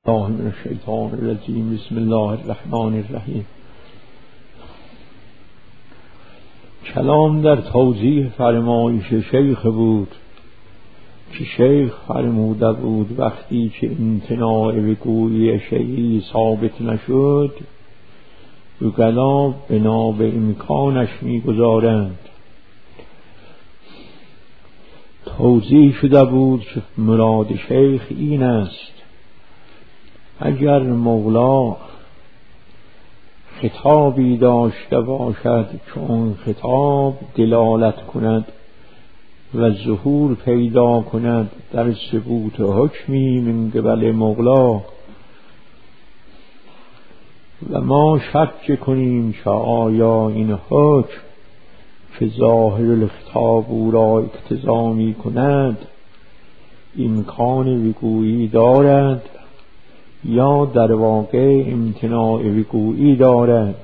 الله من الشیطان الرجیم. بسم الله الرحمن الرحیم. کلام در توضیح فرمایش شیخ بود که شیخ فرموده بود وقتی که امتناع به گویی شیعی ثابت نشد وکلا بنا به امکانش میگذارند. توضیح شده بود که مراد شیخ این است اگر مولا خطابی داشته باشد که اون خطاب دلالت کند و ظهور پیدا کند در ثبوت حکمی من قبل مولا و ما شک کنیم که آیا این حکم که ظاهر الخطاب او را اقتضا می کند امکان وقوعی دارد یا در واقع امتناع وقوعی دارد.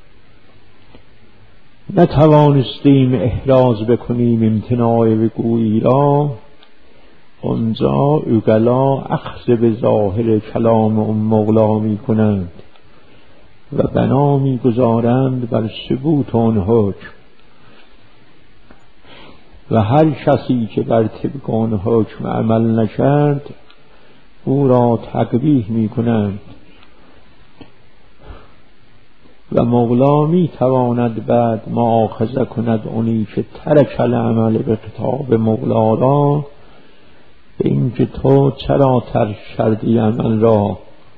نتوانستیم احراز بکنیم امتناع وقوعی را، آنجا عقلا اخذ به ظاهر کلام اون مولا می کنند و بنا می گذارند بر ثبوت آن حکم و هر کسی که بر طبق آن حکم عمل نکرد او را تقبیح می کنند و مولا می تواند بعد مؤاخذه کند اونی که ترک العمل به خطاب مولا را به اینکه تو چرا ترک کردی عمل را.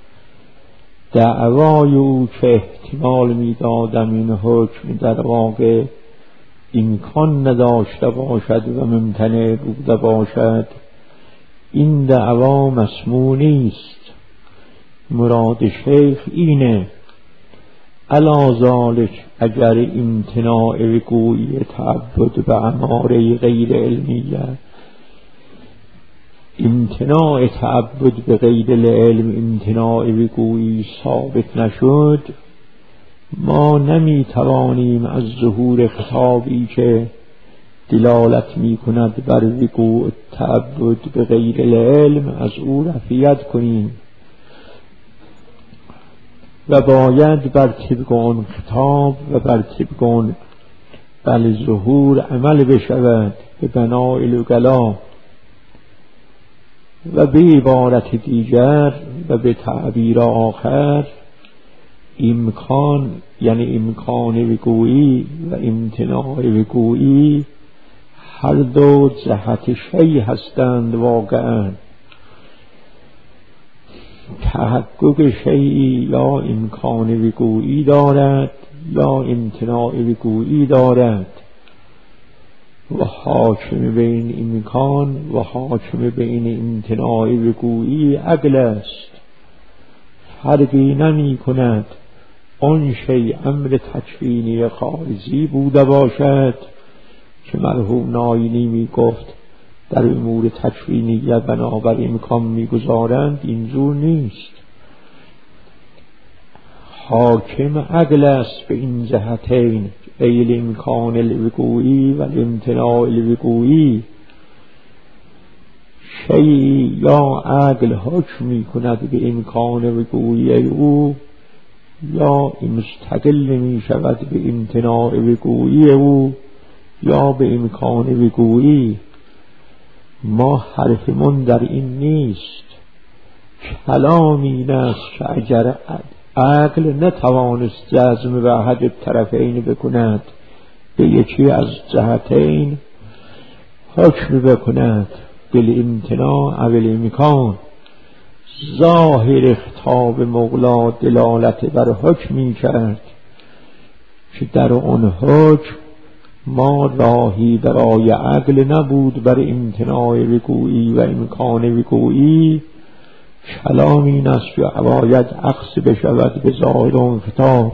دعوای او که احتمال می دادم این حکم در واقع امکان نداشته باشد و ممتنع بوده باشد، این دعوا مسموع نیست. مراد شیخ اینه علی ذالک اگر امتناع وقوعی تعبد به اماره غیر علمیه، امتناع تعبد به غیر العلم، امتناع وقوعی ثابت نشد، ما نمی توانیم از ظهور خطابی که دلالت می کند بر وقوع تعبد به غیر العلم از او رفعیت کنیم و باید بر طبق آن خطاب و بر طبق آن ظهور عمل بشود به بناء العقلا. و به عبارت دیگر و به تعبیر آخر امکان یعنی امکان وقوعی و امتناع وقوعی هر دو جهت شیء هستند. واقعا تحقق شیئی یا امکان وقوعی دارد یا امتناع وقوعی دارد و حاکم بین امکان و حاکم بین امتناع وقوعی عقل است. فرقی نمی کند آن شیء امر تکوینی خارجی بوده باشد که مرحوم ناینی می گفت در امور تکوینیه بنابر امکان می گذارند، اینجور نیست. حاکم عقل است به این جهتین، ای امکان الوقوعی و امتناع الوقوعی. شیئی یا عقل حکم می کند به امکان وقوعی او یا مستقل می شود به امتناع وقوعی او یا به امکان وقوعی. ما حرفمون در این نیست. کلام این است که اگر عقل نتوانست جزم به احد الطرفین بکند به یکی از جهتین حکم بکند بالامتناع او الامکان، ظاهر خطاب مولا دلالت بر حکمی کرد که در آن حکم ما راهی برای عقل نبود بر امتناع وقوعی و امکان وقوعی. کلام این است که باید اخذ بشود به ظاهر آن خطاب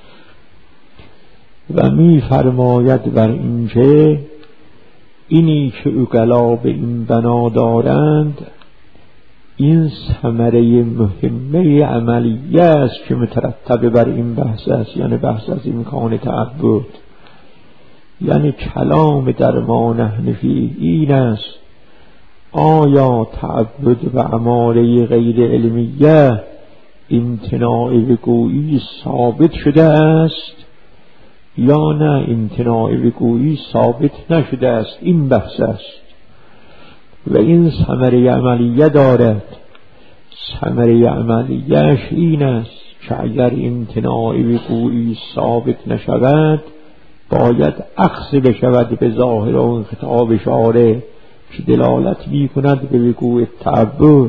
و می فرماید بر اینکه اینی که عقلا به این بنا دارند این ثمره مهمه عملیه است که مترتب بر این بحث است، یعنی بحث از امکان تعبد. یعنی کلام در ما نحن فیه این است آیا تعبد و اماره غیر علمیه امتناع به گویی ثابت شده است یا نه امتناع به گویی ثابت نشده است؟ این بحث است و این ثمره عملیه دارد. ثمره عملیه‌اش این است که اگر امتناع به گویی ثابت نشود باید اخذ بشود به ظاهر اون خطاب شارع که دلالت می کند به وقوع تعبد.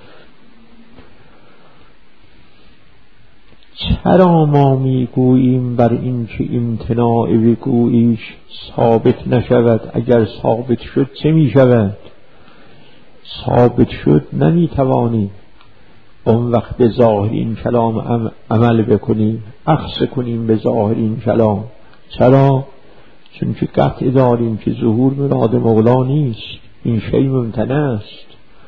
چرا ما می گوییم بر این که امتناع به گوییش ثابت نشود؟ اگر ثابت شد چه می شود؟ ثابت شد نمی توانیم اون وقت به ظاهر این کلام عمل بکنیم، اخذ کنیم به ظاهر این کلام. چرا؟ چون که قطع داریم که ظهور مراد مولا نیست، این شیء ممتنع است.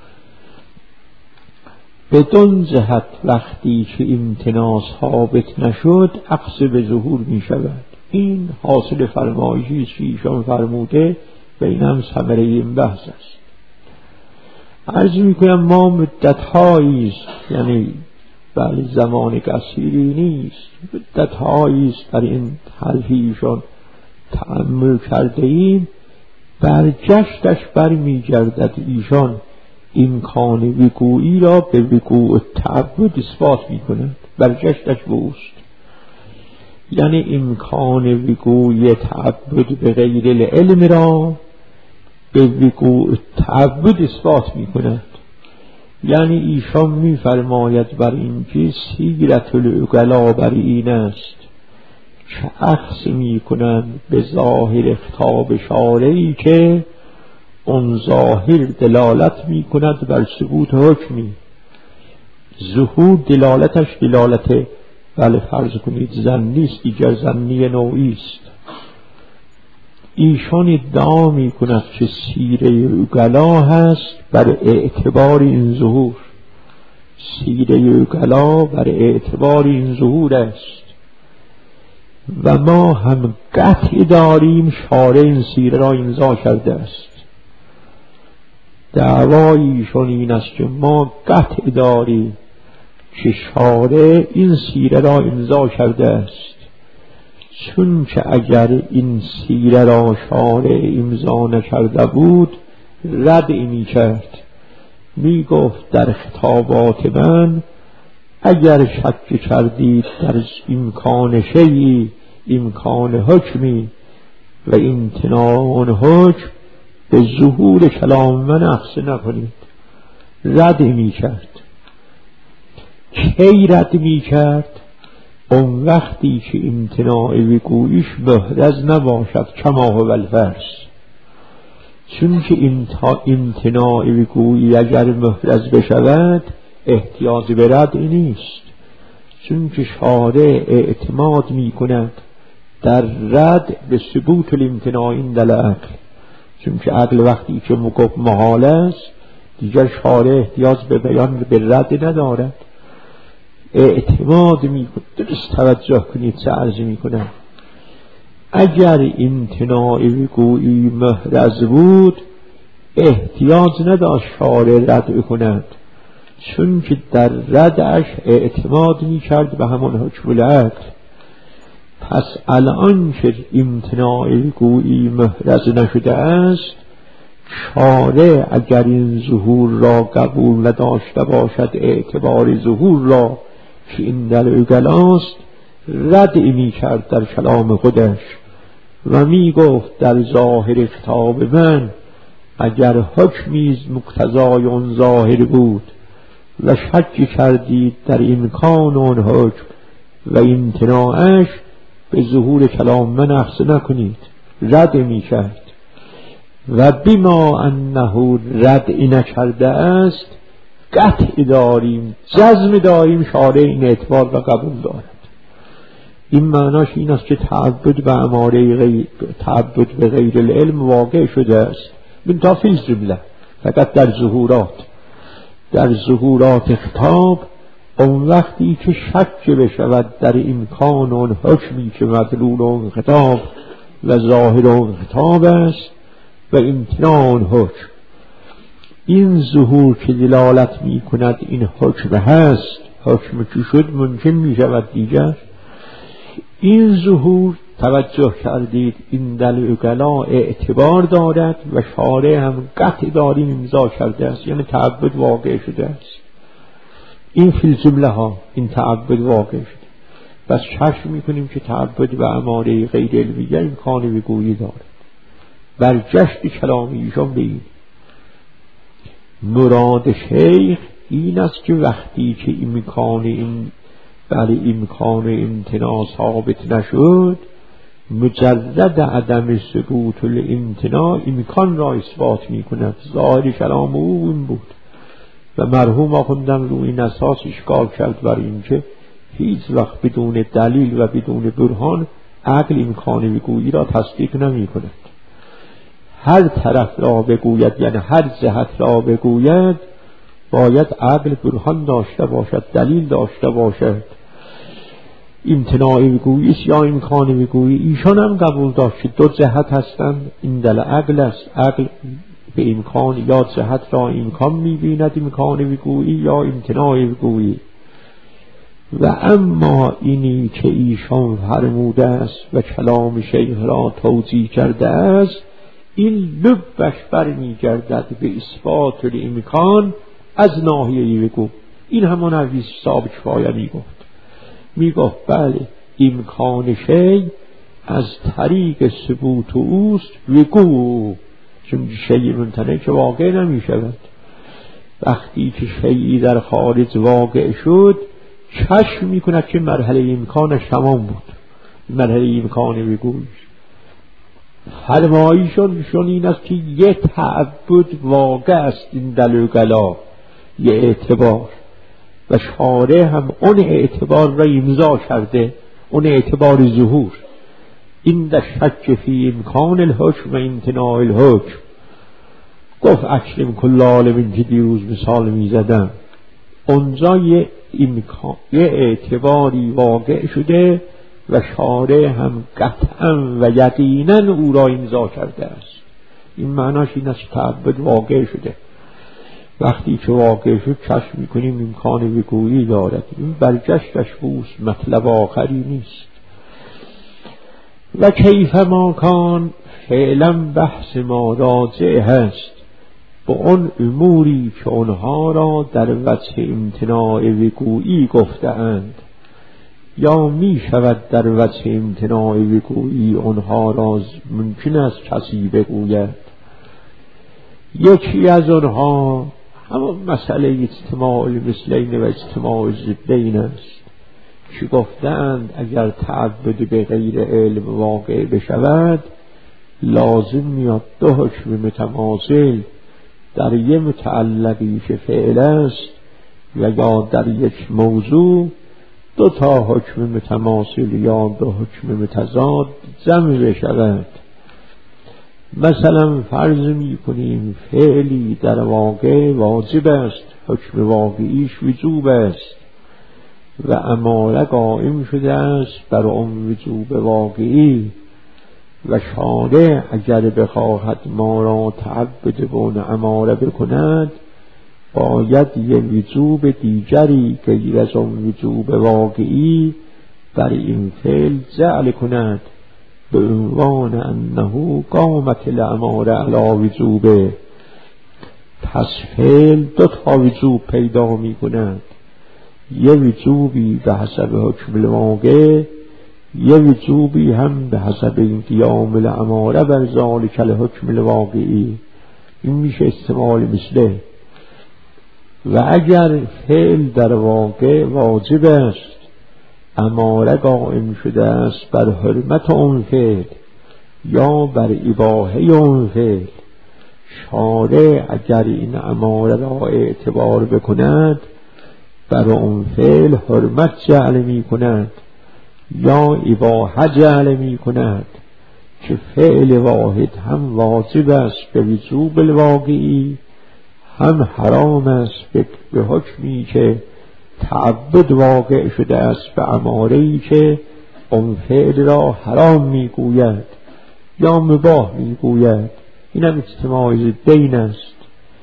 بدون جهت وقتی که امتناع ثابت نشد اخذ به ظهور می شود. این حاصل فرمایشی است که ایشان فرموده و این هم ثمره این بحث است. عرض می کنم ما مدت‌هایی است، یعنی بله زمان قصیری نیست، مدت‌هایی است در این حرفی ایشان تأمل کرده ایم. برجشتش برمی گردد ایشان امکان وقوعی را به وقوع تعبد اثبات می کند. برجشتش بوست، یعنی امکان وقوع تعبد به غیر العلم را به وقوع تعبد اثبات می کند. یعنی ایشان می فرماید بر این که سیرت العقلا بر این است که اخذ می کنند به ظاهر خطاب شارعی که اون ظاهر دلالت می کند بر ثبوت حکمی. ظهور دلالتش دلالت بله فرض کنید ظنی است، دیگر ظنی نوعی است. ایشان ادعا می کند که سیره عقلا هست بر اعتبار این ظهور، سیره عقلا بر اعتبار این ظهور است و ما هم قطع داریم شارع این سیره را امضا کرده است. دعوای ایشان این است که ما قطع داریم که شارع این سیره را امضا کرده است، چون که اگر این سیره را شارع امضا نکرده بود رد می کرد. می گفت در خطابات من اگر شک کردید در امکان شیئی، امکان حکمی و امتناع حکم، به ظهور کلام من اخذ نکنید. رد می کرد. کی رد می کرد؟ اون وقتی که امتناع وقوعیش محرز نباشد کما هو الفرض. چون که امتناع وقوعی اگر محرز بشود احتیاج به رد نیست، چون که شارع اعتماد می کند در رد به ثبوت الامتناع عند العقل. چون که عقل وقتی که گفت محال است دیگر شارع احتیاج به بیان به رد ندارد، اعتماد می کند. درست توجه کنید چه عرض می کنم. اگر امتناع وقوعی محرز بود احتیاج نداشت شارع رد کند، چون که در ردش اعتماد می کرد به همون حکم العقل. پس الان که امتناع وقوعی محرز نشده است، شارع اگر این ظهور را قبول نداشته باشد اعتبار ظهور را که این در عقلاست، رد می کرد در کلام خودش و می گفت در ظاهر خطاب من اگر حکمی مقتضای اون ظاهر بود و شک کردید در امکان اون حکم و امتناعش، به ظهور کلام من اخذ نکنید. رد می کرد و بما انه رد نکرده است قطع داریم، جزم داریم شارع این اعتبار و قبول دارد. این معناش این است که تعبد به اماره تعبد به غیر العلم واقع شده است، من تا فی الجمله فقط در ظهورات خطاب. اون وقتی که شک بشود در امکان اون حکمی که مدلول اون خطاب و ظاهر اون خطاب است و امتناع اون حکم، این ظهور که دلالت می کند این حکم هست، حکم که شد ممکن می شود دیگر. این ظهور توجه کردید این دل اقلا اعتبار دارد و شارع هم قطع داری امضا کرده است، یعنی تعبد واقع شده است. این فی الجمله ها این تعبد واقع شده. بس شرح میکنیم که تعبد و اماره غیر علمیه امکان بگویی دارد. برجشت کلام ایشان به این مراد شیخ این است که وقتی که امکان امتناع ثابت نشد، مجرد عدم ثبوت الامتناع امکان را اثبات می کند. ظاهر کلام او این بود و مرحوم آخوندم روی این اساس اشکال کرد بر این که هیچ وقت بدون دلیل و بدون برهان عقل امکان بگویی را تصدیق نمی کند. هر طرف را بگوید، یعنی هر جهت را بگوید، باید عقل برهان داشته باشد، دلیل داشته باشد. امتناع بگویی یا امکان بگویی ایشان هم قبول داشت که دو جهت هستند. این دل عقل است، عقل به امکان یا جهت را امکان می‌بیند امکان بگویی یا امتناع بگویی. و اما اینی که ایشان فرموده است و کلام شیخ را توجیه کرده است، این لبش برمیگردد به اثبات الامکان از ناحیه بگو. این همان حدیث صاحب کفایه میگفت بله امکان شی از طریق ثبوت اوست بگو، چون شی ممتنع که واقع نمی شود. وقتی که شیعی در خارج واقع شد، کشف می کند که مرحله امکانش تمام بود، مرحله امکان بگویش. فرمایشون این است که یه تعبد واقع است، این دلوگلا یه اعتبار، و شارع هم اون اعتبار را امضا کرده، اون اعتبار ظهور. این در شک فی امکان الحکم و امتناع الحکم. گفت اکرم کل عالم که دیروز مثال می زدم، اونجا یه اعتباری واقع شده و شارع هم قطعا و یقینا او را امضا کرده است. این معناش این است تعبد واقع شده. وقتی که واقع شد کشف میکنیم امکان بگویی دارد. این برجشتش بوست، مطلب آخری نیست. و کیف ما کان فعلا بحث ما راجع هست با اون اموری که اونها را در وجه امتناع بگویی گفته اند، یا می شود در وجه امتناع بگویی اونها را ممکن است کسی بگوید. یکی از اونها همون مسئله اجتماع المثلین و اجتماع الضدین است که گفتند اگر تعبد به غیر علم واقع بشود، لازم میاد دو حکم متماثل در یک متعلقی که فعل است و یا در یک موضوع دو تا حکم متماثل یا دو حکم متضاد جمع بشود. مثلا فرض می کنیم فعلی در واقع واجب است، حکم واقعیش وجوب است و اماره قائم شده است بر اون وجوب واقعی، و شارع اگر بخواهد ما را تعبد به اون اماره بکند، باید یه وجوب دیگری غیر از اون وجوب واقعی بر این فعل جعل کند به عنوان انه قامت الاماره علی وجوبه. پس فعل دو تا وجوب پیدا می کند، یه وجوبی به حسب حکم الواقع، یه وجوبی هم به حسب این قیام الاماره بر ذالک الحکم الواقعی. این میشه استعمال مثله. و اگر فعل در واقع واجب است، اماره قائم شده است بر حرمت اون فعل یا بر اباحه اون فعل، شارع اگر این اماره را اعتبار بکند بر اون فعل حرمت جعل می کند یا اباحه جعل می کند که فعل واحد هم واجب است به وجوب الواقعی، هم حرام است به حکمی که تعبد واقع شده است به اماره‌ای که اون فعل را حرام میگوید یا مباح میگوید. این هم اجتماع ضدین است.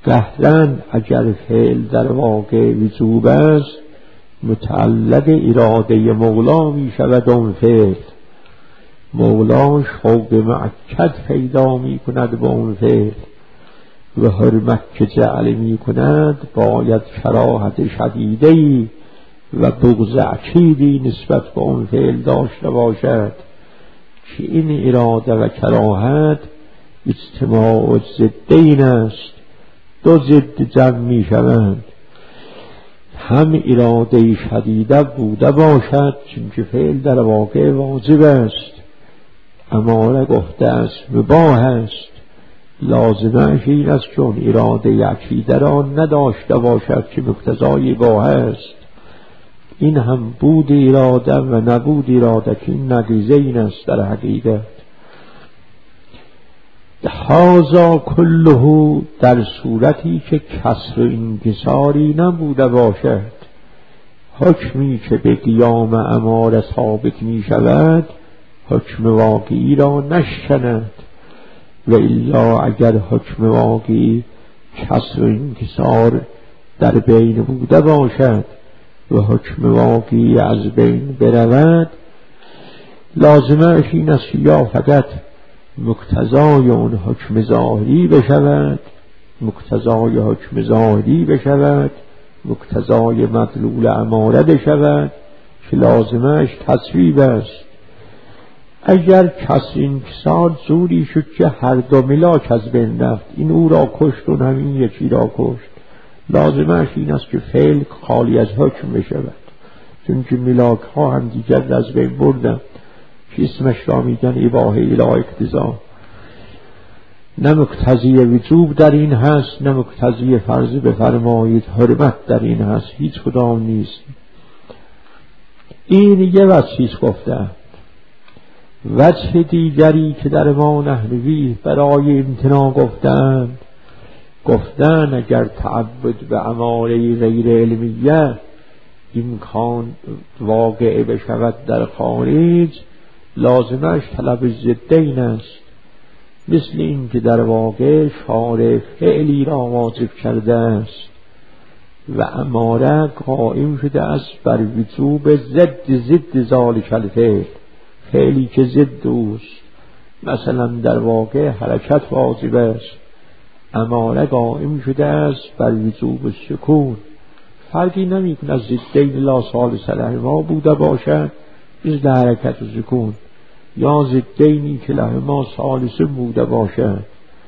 قهرن اگر فعل در واقع وجوب است متعلق اراده مولا می شود اون فعل. مولا شوق مؤکد پیدا می کند با اون فعل و حرمت که جعل می کند باید کراهت شدیدی و بغض عکیدی نسبت به اون فعل داشته باشد که این اراده و کراهت اجتماع ضدین است. دو ضد جمع می شوند، هم اراده شدیده بوده باشد چون فعل در واقع واجب است، اماره گفته است مباح است، لازمش این است چون اراده عقیده را نداشته باشد که مقتضای اباحه است. این هم بود اراده و نبود اراده که این نقیضه این است در حقیقت. هذا کله در صورتی که کسر و انکساری نبوده باشد. حکمی که به قیام اماره ثابت می شود حکم واقعی را نشکند، و الا اگر حکم واقعی کسر و انکسار در بین بوده باشد و حکم واقعی از بین برود لازمش این است یا فقط مقتضای اون حکم ظاهری بشود، مقتضای حکم ظاهری بشود، مقتضای مدلول اماره بشود که لازمش تصویب است. اگر کسر انکسار زوری شد که هر دو ملاک از بین رفت، این او را کشت و همین یکی را کشت، لازمش این است که فعل خالی از حکم بشود، چون که ملاک ها هم دیگر از بین بردن که اسمش را میگن اباحه الی اقتضا. نه مقتضی وجوب در این هست، نه مقتضی فرض بفرمایید حرمت در این هست، هیچ کدام نیست. این یه وجهیش گفتن. وجه دیگری که در ما نحوی برای امتناع گفتن اگر تعبد به اماره غیر علمیه امکان واقع بشود در خارج لازمش طلب ضدین است، مثل این که در واقع شارع فعلی را واجب کرده است و اماره قائم شده است بر وجوب ضد ذالک الفعل، فعلی که ضد اوست. مثلا در واقع حرکت واجب است، اماره قائم شده است بر وجوب سکون. فرقی نمی کند ضدین لا ثالث لهما بوده باشد مثل حرکت و سکون، یا ضدینی که لهما ثالث بوده باشد.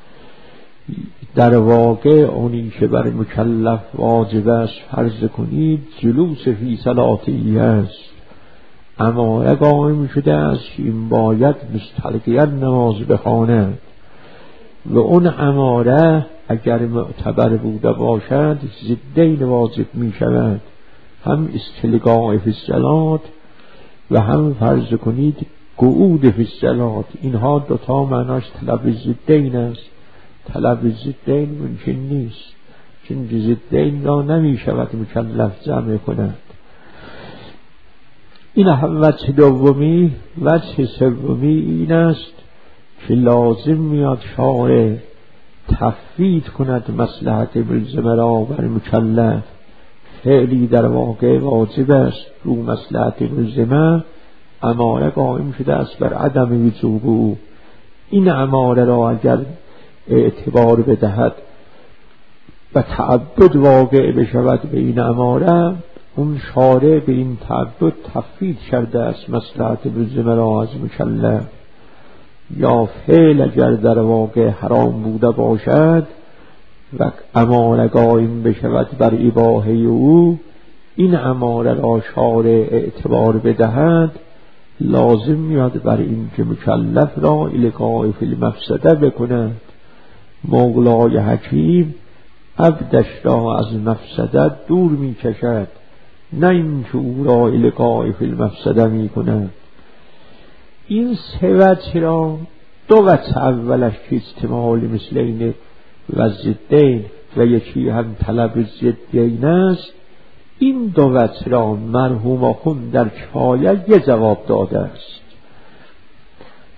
در واقع اونی که بر مکلف واجب است فرض کنید جلوس فی صلاتی است، اماره قائم شده است که این باید مستلقیت نماز بخواند و اون اماره اگر معتبر بوده باشد ضدین واجب می شود، هم استلقاء فی الصلاة و هم فرض کنید قعود فی الصلاة. اینها دوتا معناش طلب ضدین است. طلب ضدین ممکن نیست چون ضدین را نمی شود مکلف جمع کند. این هم وجه دومی. وجه سومی این است که لازم میاد شارع تفویض کند مصلحت ملزمه را بر مکلف. فعلی در واقع واجب است رو مصلحت ملزمه، اماره قائم شده است بر عدم وجوب او. این اماره را اگر اعتبار بدهد و تعبد واقع بشود به این اماره، اون شارع به این تعبد تفویض کرده است مصلحت ملزمه را از مکلف. یا فعل اگر در واقع حرام بوده باشد و اماره قائم بشود بر اباحه او، این اماره را شارع اعتبار بدهد لازم میاد بر این که مکلف را القاء فی المفسده بکند. مولای حکیم عبدش را از مفسده دور می کشد، نه این که او را القاء فی المفسده می کند. این سه وجه را دو وجه اولش که استعمال مثل این و ضدین و یکی هم طلب ضدین است، این دو وجه را مرحوم آخوند در کفایه یه جواب داده است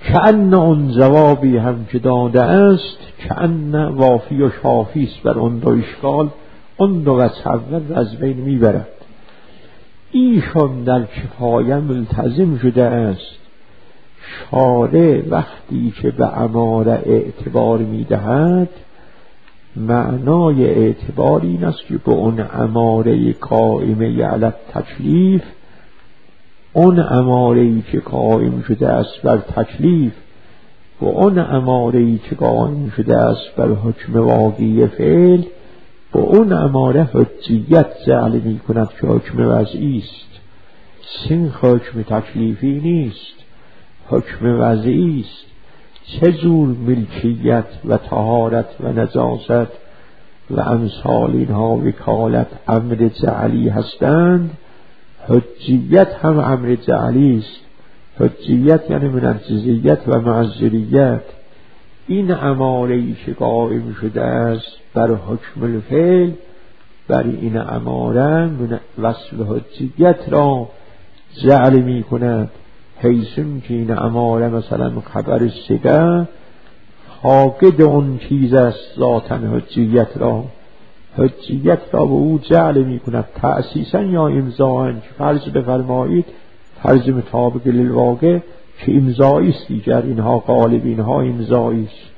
کأن اون جوابی هم که داده است کأن وافی و شافی است بر اون دو اشکال، اون دو وجه اول از بین میبرد. ایشان در کفایه ملتزم شده است. شارع وقتی که به اماره اعتبار میدهد، معنای اعتبار این است که به اون اماره قائمه علی تکلیف، اون اماره‌ای که قائم شده است بر تکلیف و اون اماره‌ای که قائم شده است بر حکم واقعی فعل، با اون اماره حجیت جعل می کند که حکم وضعی است. سین حکم تکلیفی نیست، حکم وضعی است. چه جور ملکیت و طهارت و نجاست و امثال اینها وکالت امر جعلی هستند، حجیت هم امر جعلی است. حجیت یعنی منجزیت و معذریت. این اماره‌ای که قائم شده است بر حکم الفعل، بر این اماره وصف حجیت را جعل می کند، حیثم که این اماره مثلا خبر سده فاقد اون چیز است ذاتاً حجیت را به او جعل می کند تأسیساً یا امضاءً. فرض بفرمایید، فرض مطابق للواقع که امضایی است، دیگر اینها غالب، اینها امضایی است.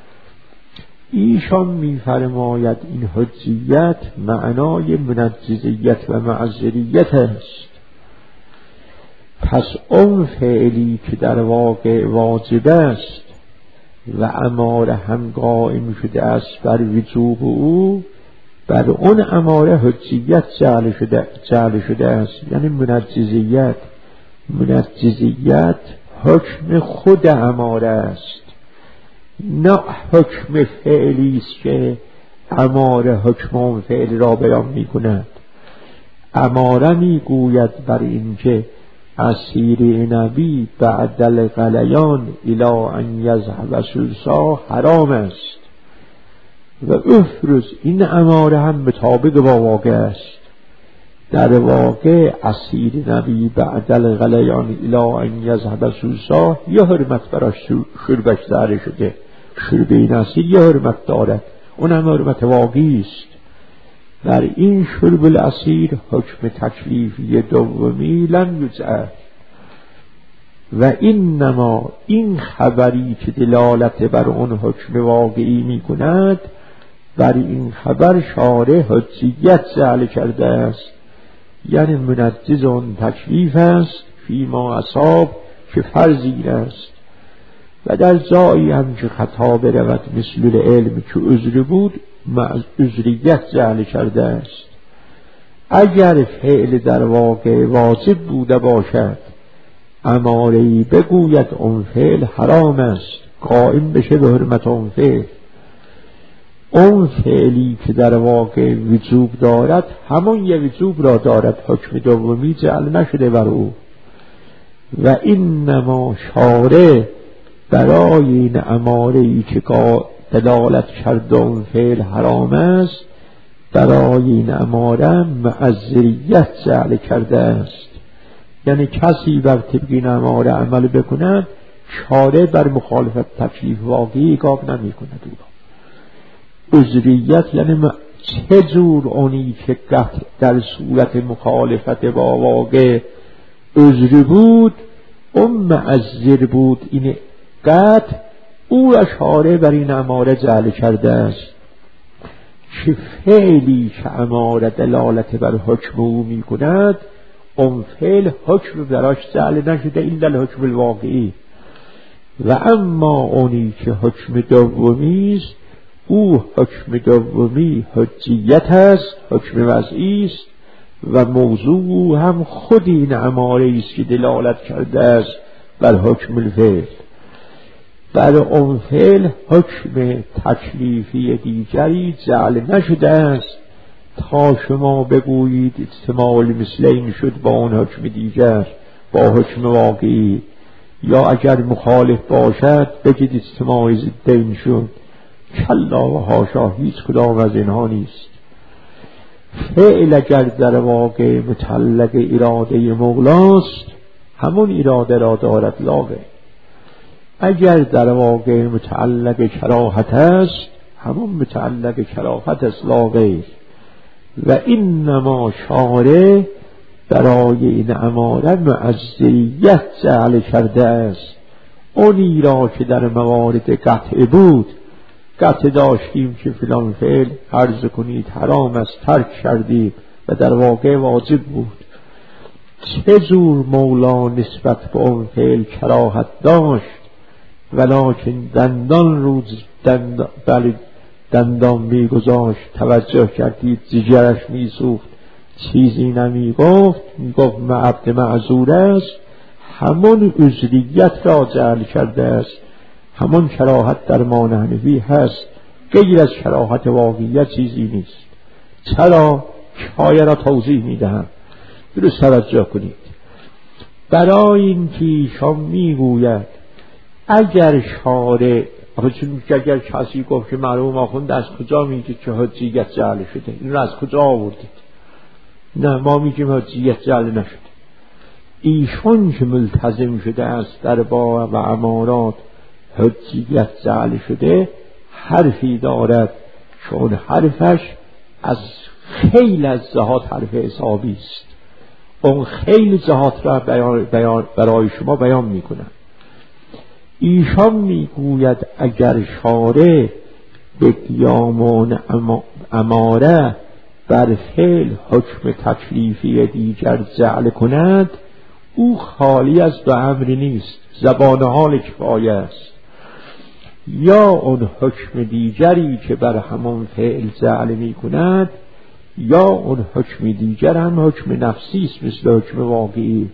ایشان می فرماید این حجیت معنای منجزیت و معذریت است. پس اون فعلی که در واقع واجب است و اماره هم قائم شده است بر وجوب او، بر اون اماره حجیت جعل شده است، یعنی منجزیت. منجزیت حکم خود اماره است، نه حکم فعلی است که اماره حکم اون فعل را بیان می کند. اماره می گوید بر این که اسیر نبی بعد الغلیان الی ان یذهب سلسا حرام است و افرض این اماره هم مطابق با واقع است. در واقع اسیر نبی بعد الغلیان الی ان یذهب سلسا یه حرمت براش شربش داره شده، شرب این اسیر یه حرمت دارد، اون هم حرمت واقعی است. در این شرب الاسیر حکم تکلیفی دومی لم یجعل و اینما این خبری که دلالت بر اون حکم واقعی می کند، بر این خبر شارع حجیت جعل کرده است، یعنی منجز اون تکلیف است فیما اصاب که فرضی است. و در جایی هم که خطا برود مثل علم که عذر بود، عذریت جعل کرده است. اگر فعل در واقع واجب بوده باشد، اماره‌ای بگوید اون فعل حرام است، قائم بشه به حرمت اون فعل. اون فعلی که در واقع وجوب دارد همون یه وجوب را دارد، حکم دومی جعل نشده بر او. و اینما شارع برای این اماره‌ای که دلالت کرده اون فعل حرام است، برای این اماره معذریت جعل کرده است. یعنی کسی بر طبق این اماره عمل بکند، شارع بر مخالفت تکلیف واقعی گام نمی کند او را. عذریت یعنی چه جور اونی که در صورت مخالفت با واقع عذر بود، اون معذر بود، این قطع او را شارع بر این اماره جعل کرده است. که فعلی که اماره دلالت بر حکم او می کند، اون فعل حکم براش جعل نشده این در حکم الواقعی. و اما اونی که حکم دومی است، او حکم دومی حجیت است، حکم وضعی است و موضوع هم خود این اماره است که دلالت کرده است بر حکم الفعل. بر اون فعل حکم تکلیفی دیگری جعل نشده است تا شما بگویید اجتماع المثلین شد با اون حکم دیگر، با حکم واقعی، یا اگر مخالف باشد بگید اجتماع ضدین شد. کلا و حاشا، هیچ کدام از اینها نیست. فعل اگر در واقع متعلق اراده مولاست، همون اراده را دارد لاغه. اگر در واقع متعلق کراهت است همون متعلق کراهت است لا غیر. و اینما شارع برای این اماره معذریت جعل کرده است. اونی را که در موارد قطع بود، قطع داشتیم که فلان فعل عرض کنید حرام است ترک کردیم و در واقع واجب بود، چه جور مولا نسبت به اون فعل کراهت داشت ولکن دندان میگذاشت، توجه کردید جگرش میسوخت، چیزی نمیگفت، میگفت عبد معذور است، همون عذریت را جعل کرده است. همون کراهت در ما حنفی هست، غیر از کراهت واقعیت چیزی نیست. چرا؟ شایع را توضیح میدهم، درست توجه کنید. برای این که ایشان میگوید اگر شارع، اگر کسی گفت که مرحوم آخوند از کجا میگه که حجیت جعل شده، این را از کجا آوردید؟ نه، ما میگیم حجیت جعل نشده. ایشان که ملتزم شده است در باب و امارات حجیت جعل شده، حرفی دارد چون حرفش از خیلی از جهات حرف حسابی است. اون خیلی جهات را برای شما بیان میکنم. ایشان میگوید اگر شارع به قیام اماره بر فعل حکم تکلیفی دیگر جعل کند، او خالی از دو امر نیست، زبان حال کفایه است. یا اون حکم دیگری که بر همون فعل جعل می کند، یا اون حکم دیگر هم حکم نفسی است مثل حکم واقعی.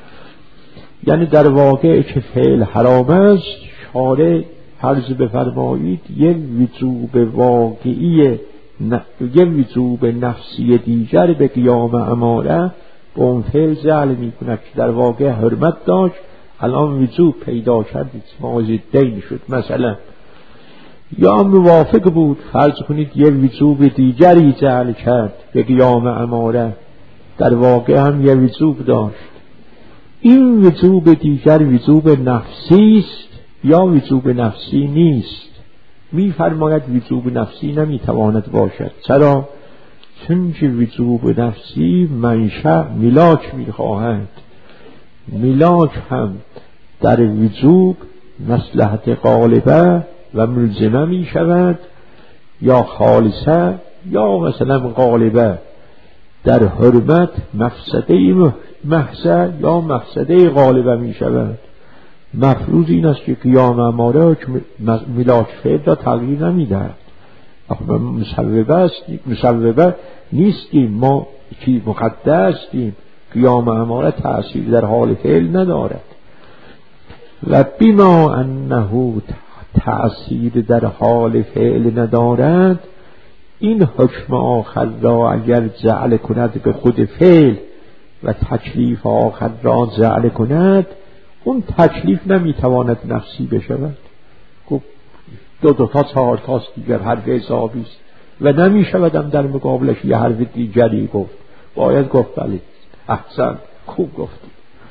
یعنی در واقع که فعل حرام است، شارع فرض بفرمایید یک وجوب واقعی، یک وجوب نفسی دیگر به قیام اماره به اون فعل جعل می کند که در واقع حرمت داشت، الان وجوب پیدا کردید، موازی دین شد مثلا. یا موافق بود، فرض کنید یک وجوب دیگری جعل کرد به قیام اماره، در واقع هم یک وجوب داشت. این وجوب دیگر وجوب نفسی است یا وجوب نفسی نیست؟ می فرماید وجوب نفسی نمی تواند باشد. چرا؟ چون که وجوب نفسی منشأ ملاک می خواهد. ملاک هم در وجوب مصلحت غالبه و ملزمه می شود، یا خالصه یا مثلا غالبه. در حرمت مفسده محضه یا مفسده غالبه می شود. مفروض این است که قیام اماره ملاک فعل را تغییر نمی دهد. مسببه نیستیم، ما که مقدر هستیم، قیام اماره تأثیر در حال فعل ندارد. و بما انه تأثیر در حال فعل ندارد، این حکم آخر را اگر جعل کند به خود فعل و تکلیف آخر را جعل کند، اون تکلیف نمیتواند نفسی بشود. دو تا چهار تاست دیگر حرف حسابی است و نمیشودم در مقابلش یه حرف دیگری گفت. باید گفت بله احسن خوب گفتی،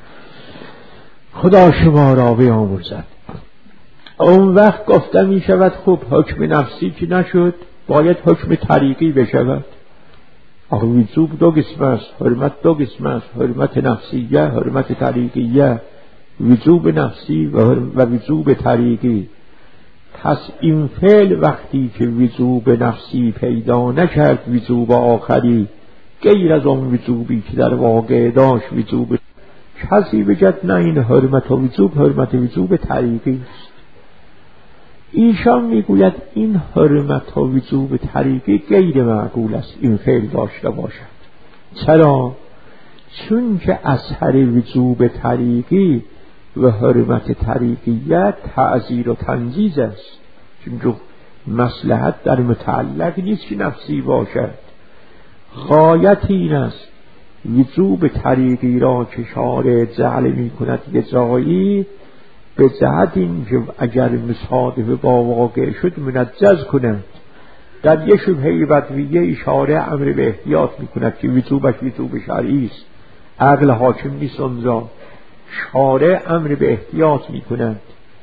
خدا شما را بیامرزد. اون وقت گفته می شود خب حکم نفسی که نشد، باید حکم طریقی بشود. آخه وجوب دو قسم است، حرمت دو قسم است، حرمت نفسیه، حرمت طریقیه. وجوب نفسی و وجوب طریقی. پس این فعل وقتی که وجوب نفسی پیدا نکرد، وجوب آخری غیر از اون وجوبی که در واقع داشت وجوب، کسی بگد نه این حرمت و وجوب حرمت وجوب طریقی است. ایشان میگوید این حرمت و وجوب طریقی غیر معقول است این فعل داشته باشد. چرا؟ چون که اثر وجوب طریقی و حرمت طریقیت تعزیر و تنجیز است. چون مصلحت در متعلق نیست که نفسی باشد. غایت این است وجوب طریقی را که شارع جعل می کند یه جایی، به جهت این که اگر مصادف با واقع شد منجز کند. در یه شبهه بدویه شارع امر به احتیاط می کند که وجوبش وجوب شرعی است، عقل حاکم نیست اونجا. شارع امر به احتیاط می کند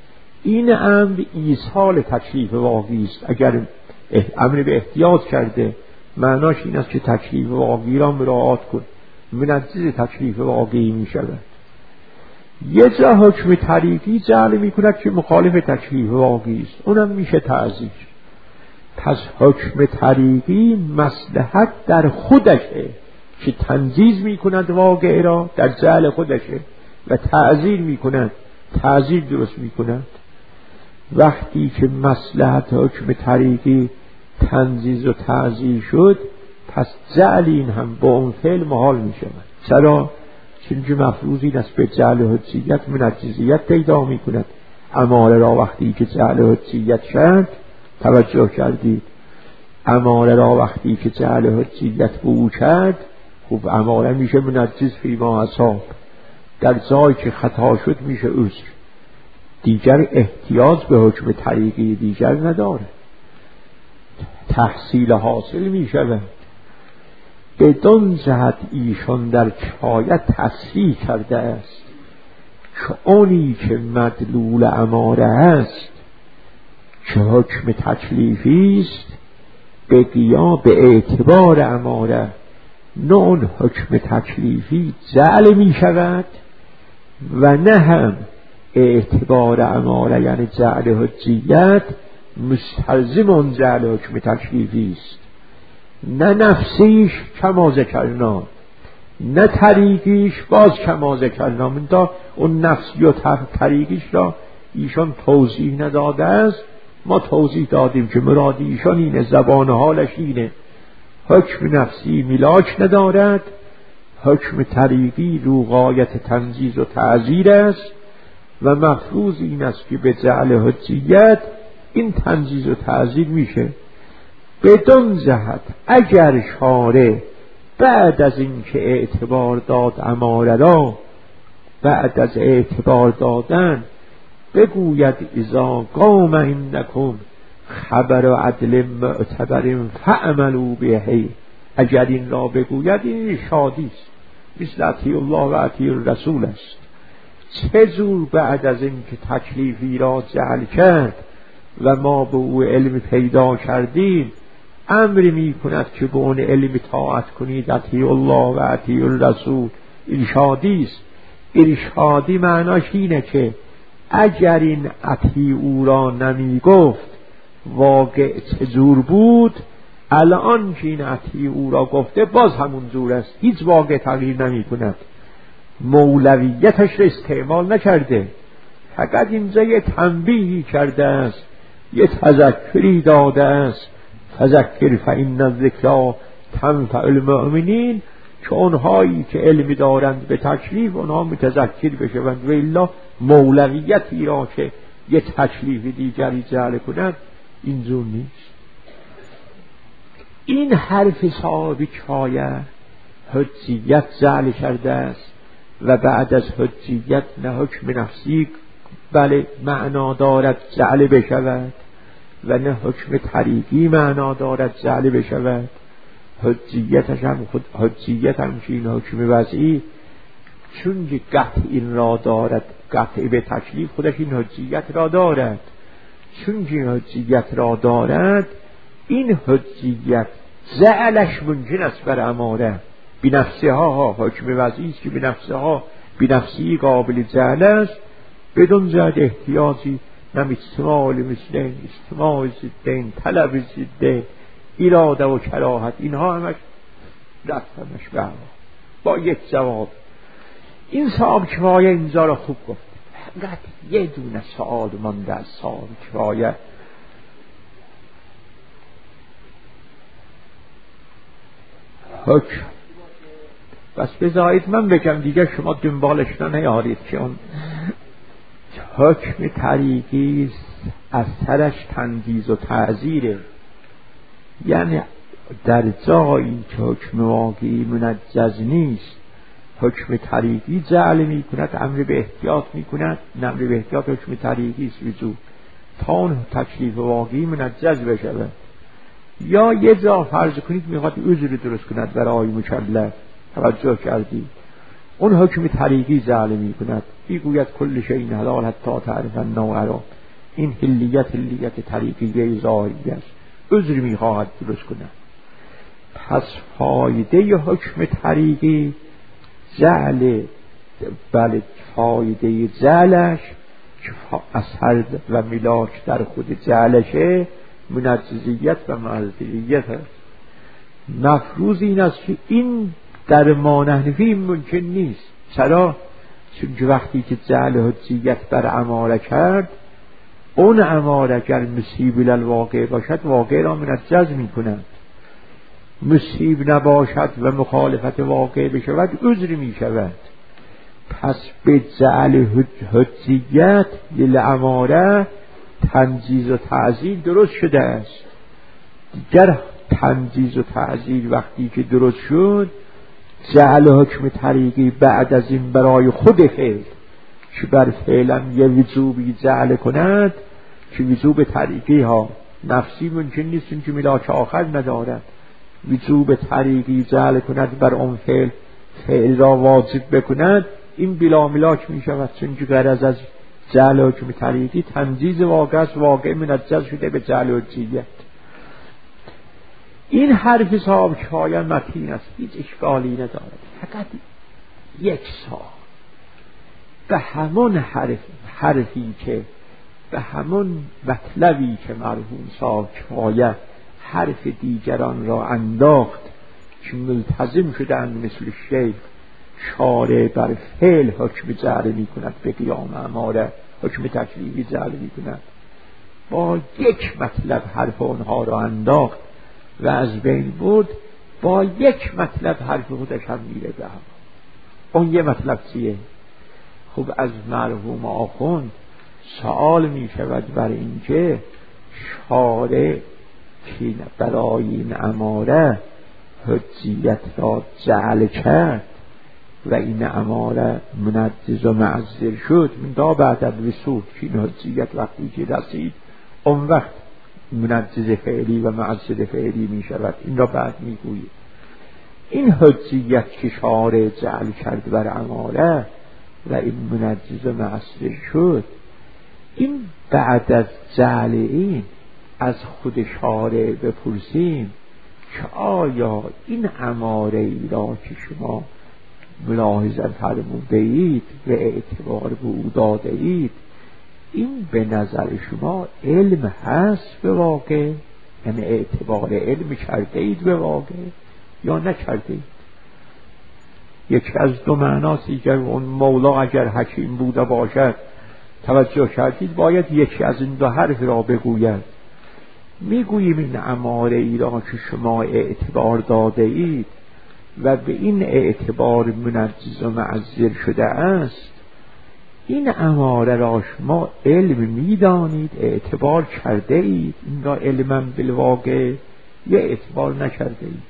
این امر ایصال تکلیف واقعی است. اگر امر به احتیاط کرده معناش این است که تکلیف واقعی را مراعات کن، منجز تکلیف واقعی می شود. یه جا حکم طریقی جعل می کند که مخالف تکلیف واقعی است، اونم میشه تعزیر. پس حکم طریقی مصلحت در خودشه که تنزیز می کند واقع را در جعل خودشه و تعزیر می کند، تعزیر درست می کند. وقتی که مصلحت حکم طریقی تنزیز و تعزیر شد، پس جعل این هم با اون فعل محال می شود. چرا؟ چون مفروض این است به جعل حجیت منجزیت پیدا می کند. اماره را وقتی که جعل حجیت شد، توجه کردید، اماره را وقتی که جعل حجیت بو کرد، خب اماره میشه منجز فیما اصاب، در جایی که خطا شد میشه عذر، دیگر احتیاج به حکم طریقی دیگر نداره، تحصیل حاصل می شود. بدون جهت ایشان در کفایت تصریح کرده است که اونی که مدلول اماره است که حکم تکلیفی است، به قیام به اعتبار اماره نه اون حکم تکلیفی جعل می شود و نه هم اعتبار اماره یعنی جعل حجیت مستلزم اون جعل حکم تکلیفی است. نه نفسیش کما ذکرنا، نه طریقیش باز کما ذکرنا. من تا اون نفسی و طریقیش را ایشان توضیح نداده است، ما توضیح دادیم که مراد ایشان اینه، زبان حالش اینه، حکم نفسی ملاک ندارد، حکم طریقی رو غایت تنزیز و تعزیر است و مفروض این است که به جعل حجیت این تنزیز و تعزیر میشه. بدون جهت اگر شارع بعد از این که اعتبار داد اماره را، بعد از اعتبار دادن بگوید اذا قام عندکم خبر عدل معتبر فعملوا به، اگر این را بگوید این شادی است، مثل اطیع الله و اطیع الرسول است. چه جور بعد از این که تکلیفی را جعل کرد و ما به او علم پیدا کردیم امر می کند که به اون علم طاعت کنید، اطیع الله و اطیع الرسول، ارشادی است. ارشادی معناش اینه که اگر این اطیع او را نمی گفت واقع چجور بود، الان که این اطیع او را گفته باز همون جور است، هیچ واقع تغییر نمی کند، مولویتش را استعمال نکرده، فقط اینجا یه تنبیهی کرده است، یه تذکری داده است، فذکر فإن الذکری تنفع المؤمنین، که اونهایی که علمی دارند به تکلیف اونها متذکر بشوند، و الا مولویتی را که یه تکلیف دیگری جعل کند اینجور نیست. این حرف صاحب کفایه حجیت جعل کرده است و بعد از حجیت نه حکم نفسی بله معنا دارد جعل بشود و نه حکم طریقی معنا دارد جعل بشود. حجیتش هم خود حجیت هم که این حکم وضعی چون که قطع این را دارد، قطع به تکلیف خودش این حجیت را دارد، چون که این حجیت را دارد این حجیت جعلش ممکن است بر اماره بنفسها، حکم وضعی است که بنفسی قابل جعل است بدون جهت احتیاجی، نم استماع مثلین، استماع زدین، طلب زدین، اراده و کراهت، اینها همش رفتنش به با یک جواب. این صاحب کفایه اینجا را خوب گفت. فقط یه دونه سوال مانده از صاحب کفایه، حکم بس بذارید من بگم دیگه شما دنبالش نیارید که اون حکم طریقی اثرش تنزیز و تعزیره، یعنی در جایی که حکم واقعی منجز نیست حکم طریقی جعل می کند، امر به احتیاط می کند، امر به احتیاط حکم طریقی است وجود تا اون تکلیف واقعی منجز بشود. یا یه جا فرض کنید میخواد عذر درست کند برای مکلف، توجه کردید، اون حکم طریقی جعل می کند، میگوید کل شیء حلال حتی تعرف النوع حرام، این حلیت طریقیه ظاهری است، عذر میخواهد درست کند. پس فایده حکم طریقی جعل، بله فایده جعلش که اثر و ملاک در خود جعلشه منجزیت و معذریت است. مفروض این است که این در ما نحنفی ممکن نیست. چرا؟ چون وقتی که جعل حجیت بر اماره کرد، اون اماره اگر مصیب للواقع باشد واقع را منجز می کند، مصیب نباشد و مخالفت واقع بشود عذر می شود. پس به جعل حجیت للاماره تنجیز و تعزیل درست شده است. دیگر تنجیز و تعزیل وقتی که درست شد، جعل حکم طریقی بعد از این برای خود فعل که بر فعلم یه وجوبی جعل کند که وجوب طریقی ها نفسی ممکن نیست، چون که ملاک آخر ندارد. وجوب طریقی جعل کند بر اون فعل را واجب بکند، این بلا ملاک می شود، چون که غرض از جعل حکم طریقی تنجیز واقع است، واقع منجز شده به جعل حجیت. این حرف صاحب کفایه متین است، هیچ اشکالی ندارد، فقط یک سال به همون حرفی که به همون مطلبی که مرحوم صاحب کفایه حرف دیگران را انداخت که ملتزم شدند مثل شیخ شارع بر فعل حکم جعل می کند، به قیام اماره حکم تکلیفی جعل می کند، با یک مطلب حرف اونها را انداخت و از بین بود، با یک مطلب حرف خودش هم میره به هم. اون یه مطلب چیه؟ خب از مرحوم آخوند سوال می شود بر اینکه شارع که برای این اماره حجیت را جعل کرد و این اماره منجز و معذر شد، من دا بعد از وصول که این حجیت وقتی که رسید اون وقت منجز فعلی و معذر فعلی می شود. این را بعد می گوید. این حجیت که شارع جعل کرد بر اماره و این منجز و معذر شد، این بعد از جعل این از خود شارع بپرسیم که آیا این اماره ای را که شما ملاحظه فرموده اید و اعتبار به او داده اید، این به نظر شما علم هست به واقع؟ یعنی اعتبار علم کرده اید به واقع یا نکرده اید؟ یکی از دو معناسی که اون مولا اگر حکیم بوده باشد توجه کردید باید یکی از این دو حرف را بگوید. میگوییم این اماره ای را که شما اعتبار داده اید و به این اعتبار منجز و معذر شده است، این اماره را شما علم میدانید، اعتبار کرده اید، این را علما بالواقع یا اعتبار نکرده اید؟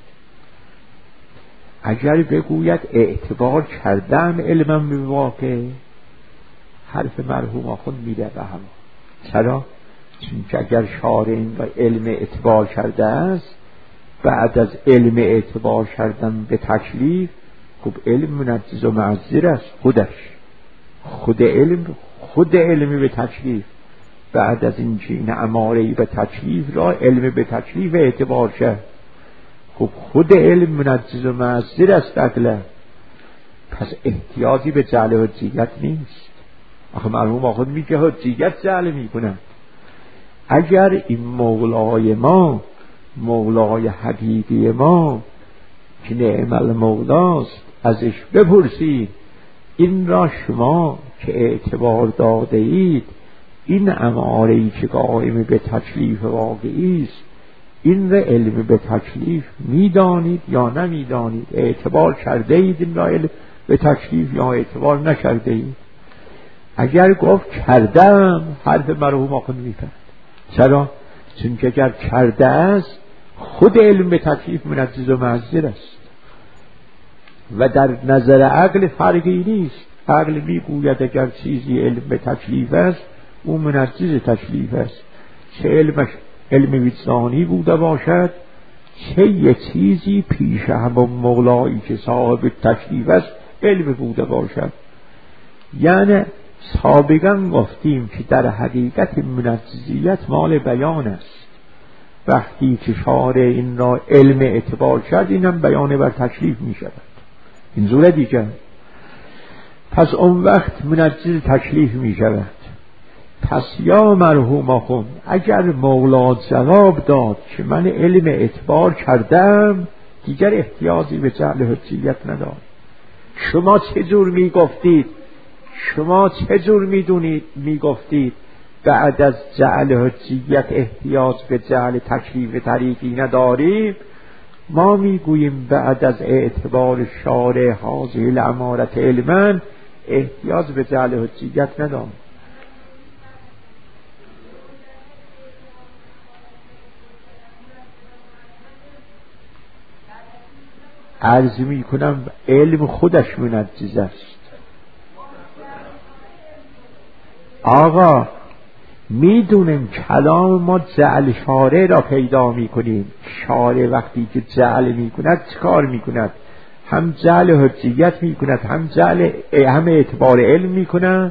اگر بگوید اعتبار کردم علما بالواقع، حرف مرحوم آخوند میده به هم. چرا؟ چون که اگر شارع این را علم اعتبار کرده است، بعد از علم اعتبار کردن به تکلیف، خب علم منجز و معذر است، خود علم به تکلیف، بعد از این که این اماره‌ای به تکلیف را علم به تکلیف اعتبار کرد، خب خود علم منجز و معذر است عقلا. پس احتیاجی به جعل حجیت نیست. آخه مرحوم آخوند میگه حجیت جعل میکنن. اگر این مولای ما، مولای حقیقی ما که نعم المولاست، ازش بپرسید این را شما که اعتبار داده اید، این اماره‌ای که قائم به تکلیف واقعی است، این را علم به تکلیف میدانید یا نمیدانید؟ اعتبار کرده اید این را علم به تکلیف یا اعتبار نکرده اید؟ اگر گفت کردم، حرف مرحوم آخوند میفهمد. چرا؟ چون که اگر کرده است، خود علم به تکلیف منجز و معذر است و در نظر عقل فرقی نیست. عقل میگوید اگر چیزی علم به تکلیف است، اون منجز تکلیف است، چه علمش علم وجدانی بوده باشد، چه یه چیزی پیش همون مولایی که صاحب تکلیف است علم بوده باشد. یعنی سابقا گفتیم که در حقیقت منجزیت مال بیان است. وقتی که شارع این را علم اعتبار کرد، اینم بیان بر تکلیف می شود. این زور دیگر. پس اون وقت منجز تکلیف می شود. پس یا مرحوم آخوند، اگر مولا جواب داد که من علم اعتبار کردم، دیگر احتیاجی به جعل حجیت ندارم. شما چه جور می گفتید؟ شما چه جور می گفتید بعد از جعل حجیت احتیاج به جعل تکلیف طریقی نداریم؟ ما می گوییم بعد از اعتبار شارع هذه الامارة علما احتیاج به جعل حجیت نداریم. عرض می کنم علم خودش منجز است. آقا میدونیم کلام ما جعل شارع را پیدا می کنیم. شارع وقتی که جعل می کند چه کار می کند؟ هم جعل حجیت می کند، هم اعتبار علم می کند.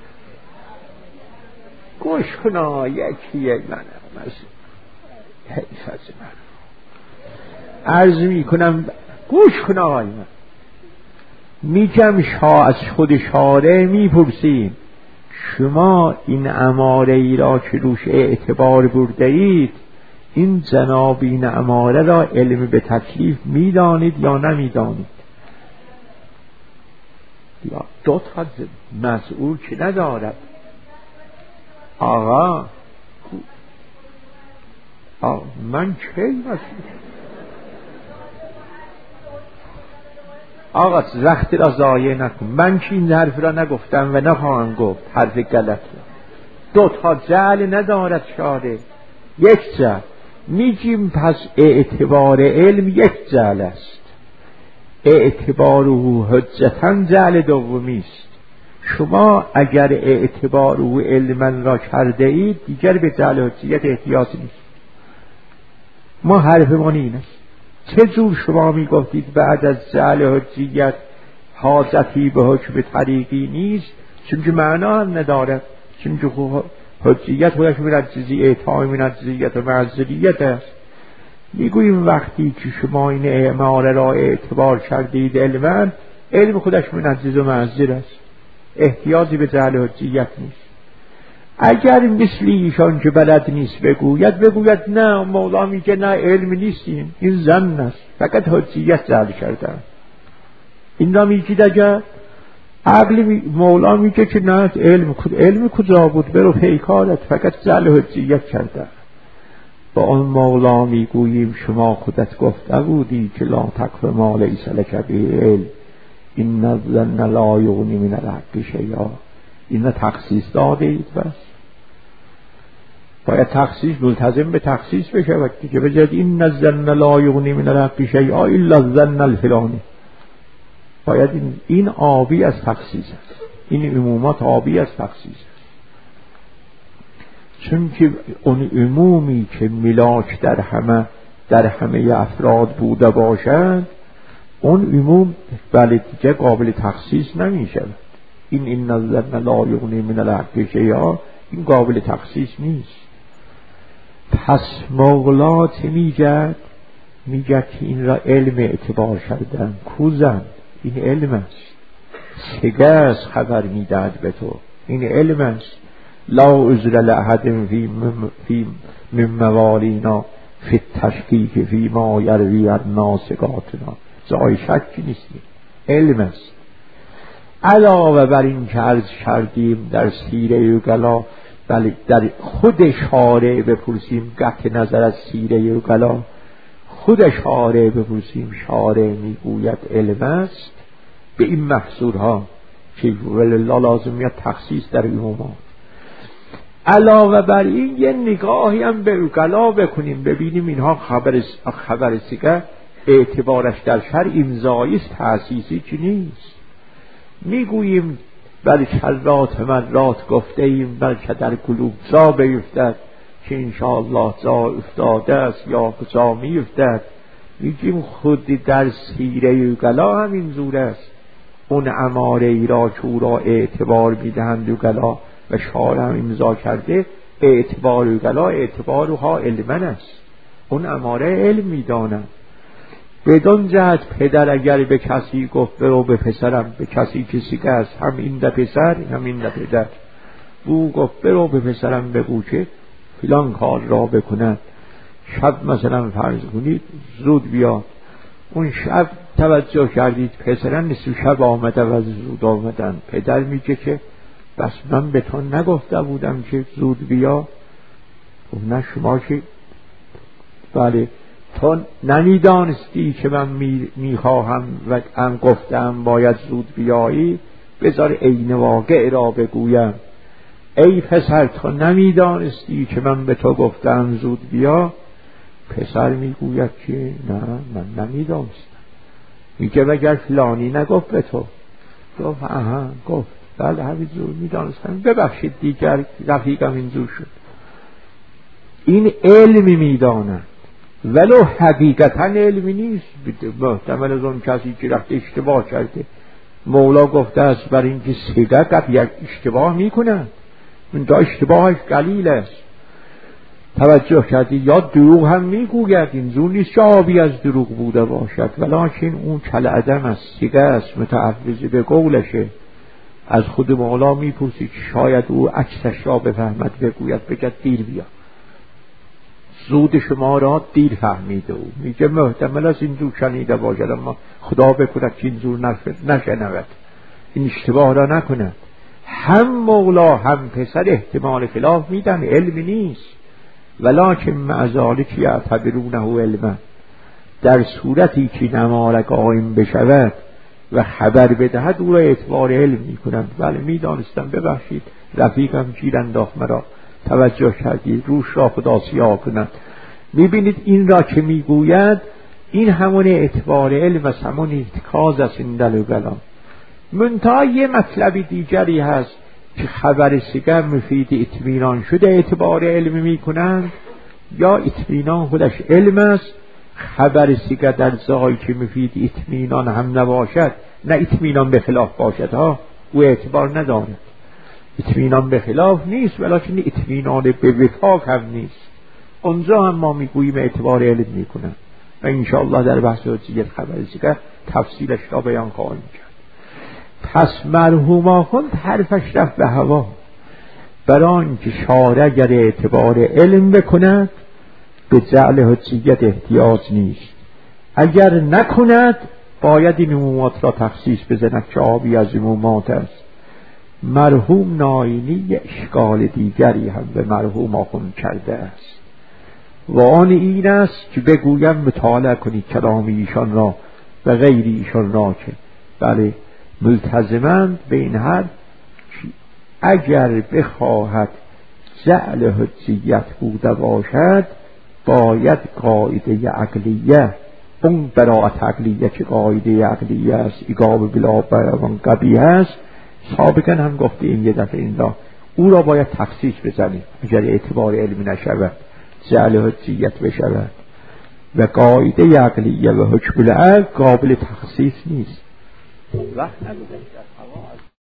گوش کنا یکی من حیف از من عرض می کنم، گوش کن آقای من. میگم از خود شارع میپرسیم شما این اماره ای را که روش اعتبار برده اید، این جناب این اماره را علم به تکلیف میدانید یا نمیدانید؟ یا دو تا مسئول که ندارد. آقا من چه مسئول؟ آقا وقت را ضایع نکن. من که این حرف را نگفتم و نخواهم گفت، حرف غلط را. دو تا جعل ندارد شارع، یک جعل. میگیم پس اعتبار علم یک جعل است. اعتباره حجتاً جعل دومی است. شما اگر اعتباره علما را کرده اید، دیگر به جعل حجیت احتیاج نیست. ما حرفمان این است. چه جور شما می گفتید بعد از جعل حجیت حاجتی به حکم طریقی نیست؟ چون که معنا هم ندارد. چون که حجیت خودش منجزی، اعطای منجزیت و معذریت است. میگوییم وقتی که شما این اعمال را اعتبار کردید علما، علم خودش منجز و معذر است، احتیاجی به جعل حجیت نیست. اگر مثل ایشان که بلد نیست بگوید نه مولا میگه نه علم نیستیم، این ظن است، فقط حجیت جعل کردن. این را میگید اگر عقل مولا میگه که نه علم کجا بود، برو پیکارت، فقط جعل حجیت کردن. با اون مولا میگوییم شما خودت گفته بودی که لا تقف ما لیس لک به علم این الظن لا یغنی من الحق شیئا. این تخصیص داده اید. بس باید تخصیص ملتزم به تخصیص بشه که بجد این الظن لا یغنی من الحق شیئا الا الظن الفلانی. باید این آبی از تخصیص است، این عمومات آبی از تخصیص است. چون که اون عمومی که ملاک در همه افراد بوده باشد، اون عموم بله دیگه قابل تخصیص نمی شود. این الظن لا یغنی من الحق شیئا، این قابل تخصیص نیست. پس مولا چه میگد که این را علم اعتبار کردن. کوزن، این علم است. سگس خبر میداد به تو، این علم است. لا عذر لأحد فی من موالینا فی التشکیک فی ما یروی الناسقاتنا. جای شکی نیست، علم است. علاوه بر این که عرض کردیم در سیره اوغلا، بله در خود شارع بپرسیم قطع نظر از سیره اوغلا، خود شارع بپرسیم، شارع میگوید علم است به این محصورها که ولله لازم میاد تخصیص در عمومات. علاوه بر این یه نگاهی هم به اوغلا بکنیم، ببینیم اینها خبر سیگه اعتبارش در شرع امضایی است، تأسیسی که نیست. میگوییم بل شرات مرات گفته ایم بلکه در قلوب جا بیفتد که انشاءالله جا افتاده است یا کجا میفتد. میگیم خود در سیره اوغلا همین زور است. اون اماره ای را که او را اعتبار میدهند وکلا و شارع هم امضا کرده، اعتبار وکلا اعتبارها علمن است، اون اماره علم میدانند. بدون جهت پدر اگر به کسی گفت برو به پسرم، به کسی که است، هم این ده پسر هم این ده پدر، او گفت برو به پسرم بگو که فلان کار را بکنند، شب مثلا فرض کنید زود بیاد، اون شب توجه کردید پسرن نصف شب آمده و زود آمدن، پدر میگه که بس من به تو نگفته بودم که زود بیا؟ اون نه شما که بله تو نمیدانستی که من میخواهم و هم گفتم باید زود بیایی، بذار عین واقع را بگویم. ای پسر تو نمیدانستی که من به تو گفتم زود بیا؟ پسر میگوید که نه من نمیدانستم. میگه مگر فلانی نگفت به تو؟ گفت آها گفت، بله همینجور میدانستم، ببخشید دیگر رفیقم اینجور شد. این علمی میدانند ولو حقیقتا علمی نیست، محتمل از اون کسی که رفت اشتباه کرده. مولا گفته است برای اینکه صدق یک اشتباه میکنند، این دا اشتباهش قلیل است. توجه کردی یا دروغ هم میگوید، این زور نیست که آبی از دروغ بوده باشد، ولیکن اون کل عدم است، سیگه است، متعرض به قولشه. از خود مولا میپرسی که شاید او عکسش را بفهمد بگوید بگد دیر بیا، زود شما را دیر فهمیده. او میگه محتمل است اینجور شنیده باشد، اما خدا بکند که اینجور نشنود، این اشتباه را نکند. هم مولا هم پسر احتمال خلاف میدن، علم نیست، ولکن مع ذلک یعتبرونه علما. در صورتی که نمار قائم بشود و خبر بدهد او را اعتبار علم میکنند. بله میدانستم، ببخشید رفیقم گیر انداخت مرا، توجه کردید روش را خدا سیاه کند. میبینید این را که میگوید این همون اعتبار علم است، همون اتکاز است این دلوگلان. منتها یه مطلب دیگری هست که خبر سگر مفید اطمینان شده اعتبار علم میکنند، یا اطمینان خودش علم است، خبر سگر در زایی که مفید اطمینان هم نباشد، نه اطمینان به خلاف باشد ها، او اعتبار ندارد. اطمینان به خلاف نیست، ولیکن اطمینان به وفاق هم نیست. اونجا هم ما میگوییم اعتبار علم میکنن و انشاءالله در بحث حجیت خبر سگر تفصیلش را بیان خواهیم کرد. پس مرحوم آخوند حرفش رفت به هوا، برای اینکه شارع اگر اعتبار علم بکند به جعل حجیت احتیاج نیست، اگر نکند باید این عمومات را تخصیص بزند که آبی از عمومات است. مرحوم ناینی اشکال دیگری هم به مرحوم آخوند کرده است و آن این است که بگویم مطالعه کنید کلام ایشان را و غیر ایشان را که بله ملتزمند به این حرف اگر بخواهد جعل حجیت بوده باشد باید قاعده عقلیه، اون براءت عقلیه که قاعده عقلیه است، ایقاب بلا بیان قبیح است، سابقا هم گفته این یه دفعه این را او را باید تخصیص بزنیم اگر اعتبار علمی نشود جعل حجیت بشود. و قاعده عقلیه و حکم العقل قابل تخصیص نیست. وقت نگذشت از هوا